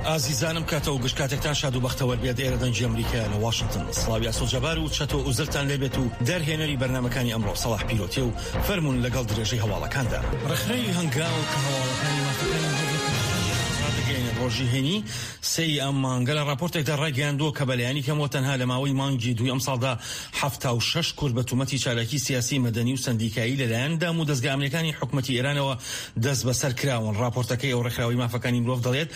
ئازیزانم کاتەوە گشت کاتێکتان شاد و بەختەوە بێت ئێرە دەنجی ئەمریکایە لە واشنگتن. سڵاوی ئاسۆجەبار و چەتۆ ئوزرتان لێبێت و دەرهێنەری بەرنامەکانی ئەمڕۆ سەڵاح پیرۆتیە و فەرمون لەگەڵ درێژەی هەواڵەکاندا. ڕێکخراوی هەنگاو کە هەواڵەکانی مافەکانی ڕۆژی هێنی سەی ئەم مانگە لە راپۆرتێکدا ڕاگەیاندووە کە بەلایانی کەمەوە تەنها لە ماوەی مانگی دووی ئەم ساڵدا 76 کورد بە تومەتی چالاکی سیاسی مەدەنی و سەندیکایی لەلایەن دام و دەستگا ئەمریکانی حکومەتی ئێرانەوە دەست بەسەر کراون. راپۆرتەکەی ئەو ڕێکخراوی مافەکانی مرۆڤ دەڵێت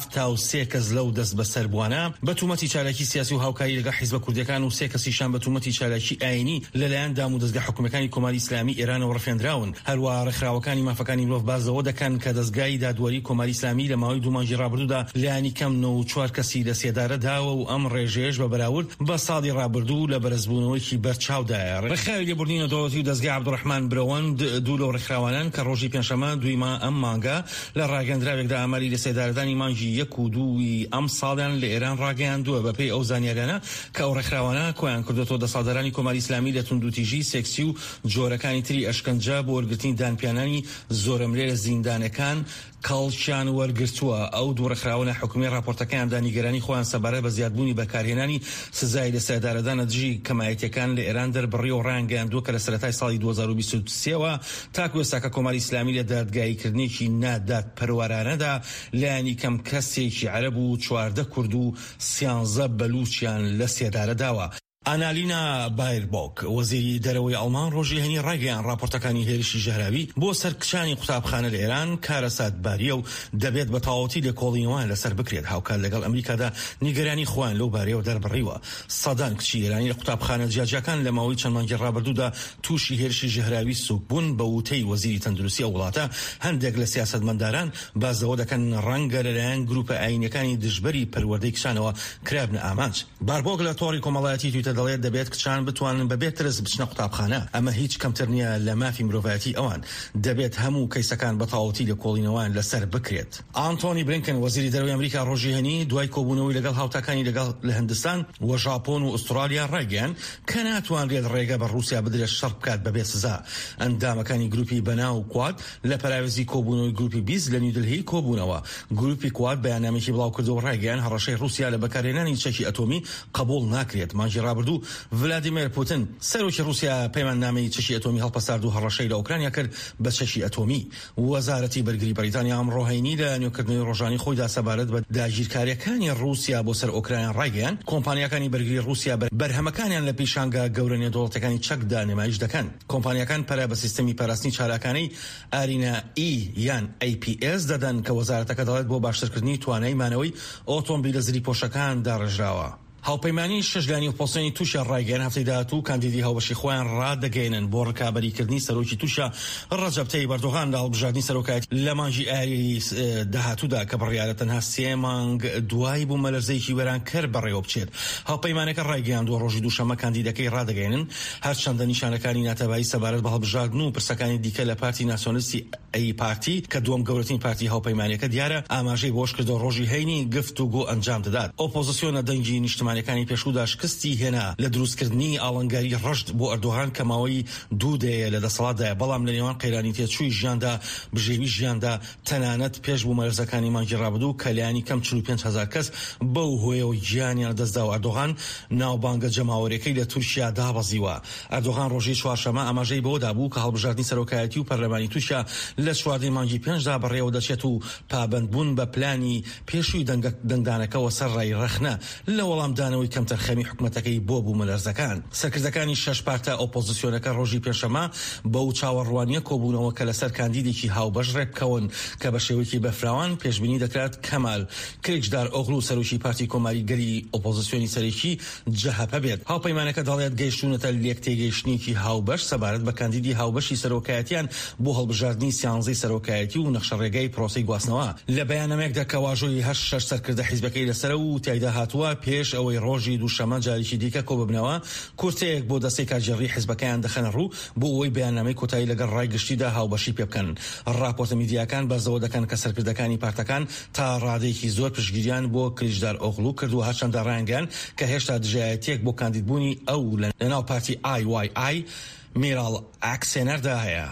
73 کەس لەو دەست بەسەر بوانە بە تومەتی چالاکی سیاسی و هاوکاری لەگەڵ حیزبە کوردەکان و 3 کەسیشان بە تومەتی چالاکی ئاینی لەلایەن دام و دەستگا حکومەکانی کۆماری ئیسلامی ئێرانەوە ڕفێنراون. هەروە ڕێکخراوەکانی مافەکانی مرۆڤ بازەوە دەکەن کە دەستگای دادوەری کۆماری ئیسلامی لە ماوەی دوو مانگی ڕابردوودا لایەنی کەم 94 کەسی لە سێدارە داوە و ئەم ڕێژەیەش بە بەراورد بە ساڵی ڕابردوو لە بەرزبوونەوەیکی بەرچاودایە. ڕێکخراوی لێبوردنی دەوڵەتی و دەستگای عەبدوڕەحمان برەوەند دوو لەو ڕێکخراوانان کە ڕۆژی پێنجشەممە دویما ئەم مانگە لە ڕاگەندراوێکدا ئاماری لە سێدارەدانی مانگی 1 و 2 ئەم ساڵیان لە ئێران ڕاگەیاندووە. بەپێی ئەو زانیاریانە کە ئەو ڕێکخراوانە کۆیان کردوەوە دەسەڵاتدارانی کۆماری ئیسلامی لە توندوتیژی سێکسی و جۆرەکانی تری ئەشکەنجە بۆ وەرگرتنی دانپیانانی زۆرەمرێ لە زیندانەکان کاڵچیان وەرگرتووە. ئەو دوو ڕێکخراوانە حکومی راپۆرتەکەیان دانیگەرانی خۆیان سەبارەت بە زیادبوونی بەکارهێنانی سزای لە سێدارەدانە دژی کەمایەتیەکان لە ئێران دەربڕی و ڕاگەیاندووە کە لە سەرەتای ساڵی 2023ەوە تاکو ئێستا کە کۆماری ئیسلامی لە دادگاییکردنێکی نادات پەروەرانەدا لایەنی کەم کەسێکی عەرەب و 14 کورد و 13 بەلوچیان لە سێدارە داوە. ئانالینا بایربۆک وەزیری دەرەوەی ئەڵمان ڕۆژی هەنی ڕاگەیان راپۆرتەکانی هێرشی ژەهراوی بۆ سەرکشانی قوتابخانە لە ئێران کارە ساتباریە و دەبێت بە تەواوەتی لێکۆڵینەوەیان لەسەر بکرێت. هاوکات لەگەڵ ئەمریکادا نیگەرانی خۆیان لەو بارەیەوە دەربڕیوە. سەدان کچی ئێرانی لە قوتابخانە جیاجیەکان لە ماوەی چەند مانگی ڕابردوودا تووشی هێرشی ژەهراوی سوک بوون. بە وتەی وەزیری تەندروستی ئەو وڵاتە هەندێک لە سیاسەتمەنداران بازەوە دەکەن ڕەنگە لەلایەن گروپە ئاینیەکانی دژبەری پەروەردەی کچانەوە کرابنە ئامانج. باربۆک لە تۆڕی کۆمەڵایەتی تویتە دەڵێت دەبێت کچان بتوانن بەبێ ترس بچنە قوتابخانە. ئەمە هیچ کەمتر نییە لە مافی مرۆڤایەتی ئەوان. دەبێت هەموو کەیسەکان بە تەواوەتی لێکۆڵینەوەیان لەسەر بکرێت. ئانتۆنی بلینکن وەزیری دەرەوەی ئەمریکا ڕۆژی هەنی دوای کۆبوونەوەی لەگەڵ هاوتاکانی لەگەڵ لە هەندستان و ژاپۆن و ئوسترالیا ڕاگەیان کە ناتوانرێت ڕێگە بە رووسیا بدرێت شەڕ بکات بەبێ سزا. ئەندامەکانی گروپی بەناو کواد لە پەراوێزی کۆبوونەوەی گروپی 20 لە نیودلهی کۆبوونەوە. گروپی کواد بەیاننامێکی بڵاو کردەوە ڕاگەیان هەڕەشەی رووسیا لە بەکارهێنانی چەکی ئەتۆمی قبول ناکرێت. مانگی ڕابردوو ڤلادیمیر پوتین سەرۆکی رووسیا پەیماننامەی چەکی ئەتۆمی هەڵپەسارد و هەڕەشەی لە ئوکرانیا کرد بە چەکی ئەتۆمی. وەزارەتی بەرگری بەریتانیا ئەمڕۆ هەینی لە نوێکردنەوەی ڕۆژانی خۆیدا سەبارەت بە داگیرکاریەکانی رووسیا بۆ سەر ئوکراین ڕاگەیان کۆمپانیەکانی بەرگری رووسیا بەرهەمەکانیان لە پیشانگە گەورە نێودەوڵەتەکانی چەکدا نمایش دەکەن. کۆمپانیەکان پەرە بە سیستەمی پاراستنی چالاکانەی ئارینا یان APS دەدەن کە وەزارەتەکە دەڵێت بۆ باشترکردنی توانای مانەوەی ئۆتۆمبیلە زریپۆشەکان داڕژراوە. هاوپەیمانی شەشگانی و پۆستێنی تووشە ڕایگەیان هەفتەی داهاتوو کاندیدی هاوبەشی خۆیان ڕادەگەێنن بۆ ڕکابەریکردنی سەرۆکی تووشە ڕەجەب تەیب ئەردۆغان لە هەڵبژاردننی سەرۆکایەتی لە مانگی ئایاری داهاتوودا کە بڕیارە تەنها 3 مانگ دوای بوو مەلەرزەیەکی وێرانکەر بەڕێوە بچێت. هاوپەیمانەکە ڕایگەیاندووە ڕۆژی دووشەممە کاندیدەکەی ڕادەگەێنن هەرچەندە نیشانەکانی ناتەبایی سەبارەت بە هەڵبژاردن و پرسەکانی دیکە لە پارتی ناسیۆنالیستی ئەی پارتی کە دووەم گەورەترین پارتی هاوپەیمانیەکە دیارە ئاماژەی بۆش کردەوە ڕۆژی هەینی گفتوگۆ ئەنجام دەدات. ئۆپۆزیسیۆنە دەنگی نیشتمانیەکانی پێشوودا شکستی هێنا لە دروستکردنی ئاڵنگاری ڕەشت بۆ ئەردۆغان کە ماوەی 2 دەیە لە دەسەڵاتدایە بەڵام لە نێوان قەیرانی تێچووی ژیاندا بژێوی ژیاندا تەنانەت پێش بوو مەرزەکانی مانگی ڕابردوو کە لایەنی کەم 45,000 کەس بەو هۆیەوە گیانیان دەستدا و ئەردۆغان ناوبانگە جەماوەرەکەی لە تورکیا دابەزیوە. ئەردۆغان ڕۆژی چوارشەممە ئاماژەی بەوەدا بوو کە هەڵبژاردننی سەرۆکایەتی و پەرلەمانی تووشە لە 14 مانگی 5دا بەڕێوە دەچێت و پابەندبوون بە پلانی پێشووی دەنگدانەکەەوە سەر ڕای ڕەخنە لە وەڵامدانەوەی کەم تەرخەمی حکومەتەکەی بۆ بوو مەلەرزەکان. سەرکردەکانی 6 پارتە ئۆپۆزیسیۆنەکە ڕۆژی پێنجشەممە بەو چاوەڕوانیە کۆبوونەوە کە لەسەر کاندیدێکی هاوبەش ڕێبکەون کە بە شێوەیەکی بەفراوان پێشبینی دەکرات کەمال کریکدار ئۆغڵو سەرۆکی پارتی کۆماریگەری ئۆپۆزیسیۆنی سەرەکی جەهەپە بێت. هاوپەیمانەکە دەڵێت گەیشتونەتە لێک تێگەیشتنێکی هاوبەش سەبارەت بە کاندیدی هاوبەشی سەرۆکایەتیان بۆ هەڵبژاردننی سیانزەی سەرۆکایەتی و نەخشەڕێگەی پرۆسەی گواستنەوە. لە بەیاننامەیەکدا کە واژۆی 8 سەرکردە حیزبەکەی لەسەر و تایدا هاتووە پێش ئەوەی ڕۆژی دووشەممە جاریکی دیکە کۆ ببنەوە کورتەیەک بۆ دەستەی کارژێڕی حیزبەکەیان دەخەنە ڕوو بۆ ئەوەی بەیاننامەی کۆتایی لەگەڵ ڕایگشتیدا هاوبەشی پێ بکەن. ڕاپۆرتە میدیاکان بەزەوە دەکەن کە سەرکردەکانی پارتەکان تا ڕادەیەکی زۆر پشتگیریان بۆ کریکدار ئۆغڵو کردو هەرچەندە ڕایانگەیان کە هێشتا دژایەتیەک بۆ کاندیدبوونی ئەو لەناو پارتی IYI میراڵ ئاکسێنەردا هەیە.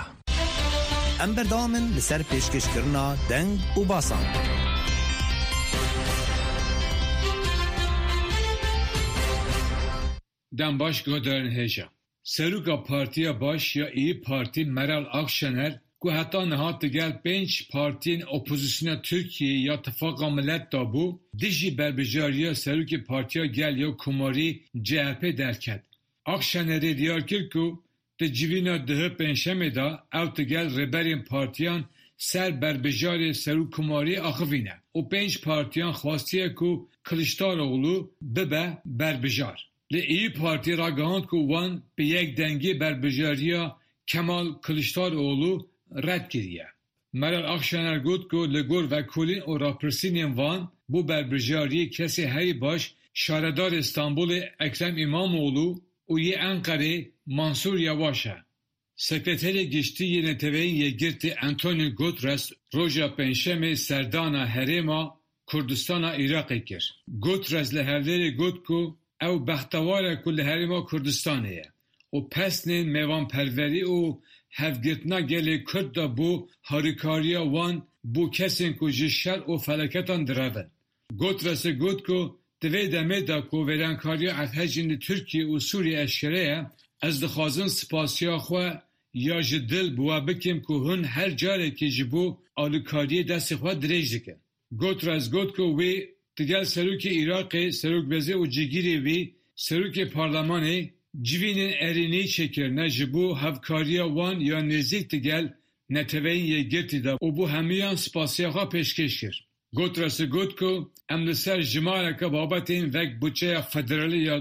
ئەم بەردەوامن لەسەر پێشکەشکردنا دەنگ و باسان. دم باش گودرن هجا سروکا پارتیا باش یا ای پارتی مرال اکشنر که حتی نهات گل 5 پارتین اپوزیسیون ترکیه یا اتفاق ملت دابو دیجی بربجاریا سروک پارتیا گل یا کماری CHP درکد. اکشنری دیار کرد که ده جیوینا ده پنجشنبه دا او تگل ربرین پارتیان سر بربجاری سروک کماری آخوینه و 5 پارتیان خواستیه که کلیچداروغلو ببه بربجار. لی ای پارتی را گهاند که وان به یک دنگی بربجاریا کمال کلیچداروغلو رد کریه. مرال اکشنر گفت که لگور و کلین و راپرسینین وان بو بربجاری کسی هری باش شاردار استانبول اکرم اماموغلو و یه انقره منصور یواشا. سکرتری گشتی نتوین یگرتی انتونیو گوترس روژا پنجشنبه سردانا هرما کردستان عراق کرد. گوترس لهردری گفت که او بختواره که لهرما کردستانه و پسنین میوان پروری و هفگرتنا گلی کرد دا بو هاریکاریا وان بو کسین که جشر و فلکتان درون. گوترس گفت که دوی دمه دا که ویرانکاریا ارتجین ترکیه و سوریه اشکره از دخوازن سپاسیا خواه یا جدل بوا بکیم که هن هر جاره که جبو آلوکاری دست خواه دریج دکن. گوترس گفت که وی تگل سروک عراق سروک بزه و جگیری وی سروک پارلمانه جوینین ارینی چکرنه جبو هفکاریا وان یا نزدیک تگل نتوین یه گرتی دا و بو همیان سپاسیا خواه پیشکش کرد. گوترس گفت که امنسر جماره که بابتین وک بودجه فدرالی یا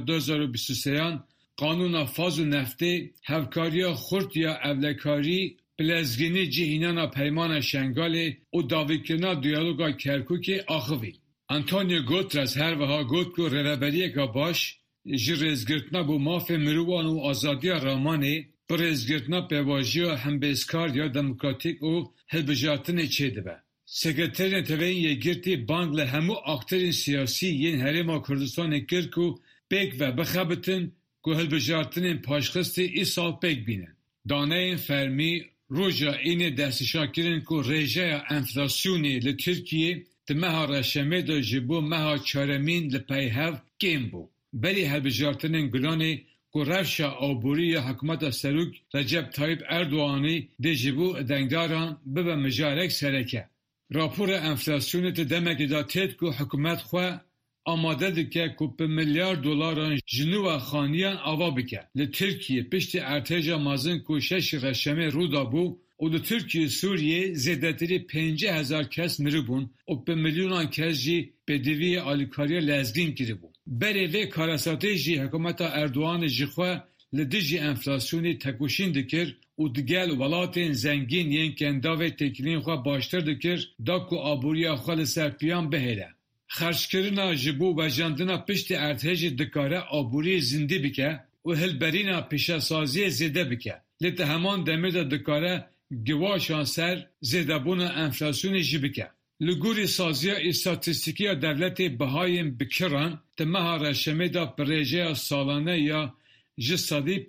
2023 قانون فاز و نفته هفکاریا خورد یا اولکاری بلزگینی جهینانا پیمان شنگال و داویکرنا دیالوگا کرکوک آخوی. انتونیو گوترس هر وها گفت که رهبری که باش جرزگرتنا بو ماف مروان و آزادی رامانه برزگرتنا پیواجی و همبیسکار یا دموکراتیک و هلبجاتن چیده به. سکرترین توین یگرتی بانگ لهمو اکترین سیاسی ین هرما کردستان کرد که بیگ و بخبتن که هلبجارتنین پاشخستی ای سال بیگ بینن. دانه این فرمی روژا این دستشا کرن که رژه انفلاسیونی لترکیه دمها رشمه دا جبو مها چارمین لپیهو کم بو. بلی هلبجارتنین گلانی که رفشا آبوری یا حکومت سروک رجب طایب اردوانی ده جبو ادنگداران ببا مجارک سرکه. راپور انفلاسیونی ته دمکی دا تید که حکومت خواه آماده دکه که به $1 میلیارد جنوب خانیان آوا بکه. لترکیه پشت ارتجا مازن که 6 رشمه رو دا بو و لترکیه سوریه زیدتری 50,000 کس مری بون و به میلیونان کس جی بدوی آلیکاریا لزگین کری بون. بری وی کاراساتی جی حکومت اردوان جی خواه لدیجی انفلاسیونی تکوشین دکر و دگل ولاتین زنگین ین کنداوی تکلین خواه باشتر دکر دا که آبوریا خواه لسرپیان بهیره. خرشکرنا جبو و جاندنا پشت ارتهج دکاره آبوری زنده بکه و هلبرینا پیشاسازی زیده بکه. لیت همان دمیر دا دکاره گواشان سر زیده بون انفلاسیون جی بکه. لگوری سازی استاتستیکی دولت بهایم بکران تمها رشمه دا پریجه سالانه یا جسادی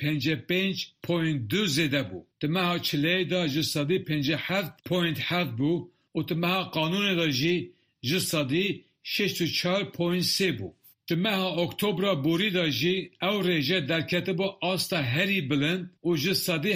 55.2 زیده بو. تمها چلیه دا جسادی 57.7 بو و تمها قانون دا جی جسادی 64.3 بو. تمها اکتبر بوری دا جی او ریجه در کتب آستا هری بلند و جسادی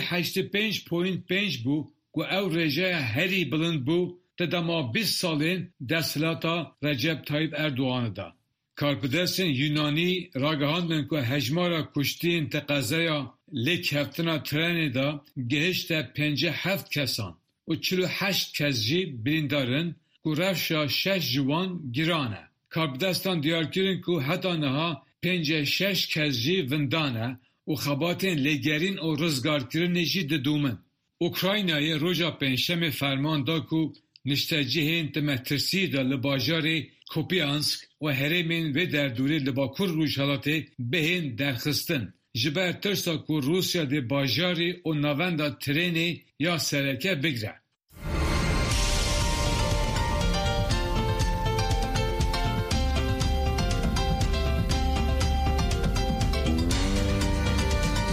85.5 بو و او ریجه هری بلند بو تدما 20 سالین دستلاتا رجب طایب اردوان دا. کارپدرسین یونانی راگهاندن که هجمارا کشتین تقاضایا لیک هفتنا ترنی دا گهشت 57 کسان و 48 کس جی بریندارن که رفشا 6 جوان گرانه. کارپدرستان دیار کرن که حتی نها 56 کس جی وندانه و خباتین لگرین و رزگار کرن جی ددومن. اوکراینای روژا پنجشنبه فرمان دا که نشتجهین تمترسی دا لباجار کوپیانسک و هرمین و در دوره لباکور روشالاته بهین درخستن. جبر ترسا که روسیا ده باجاری و نواندا ترینی یا سرکه بگره.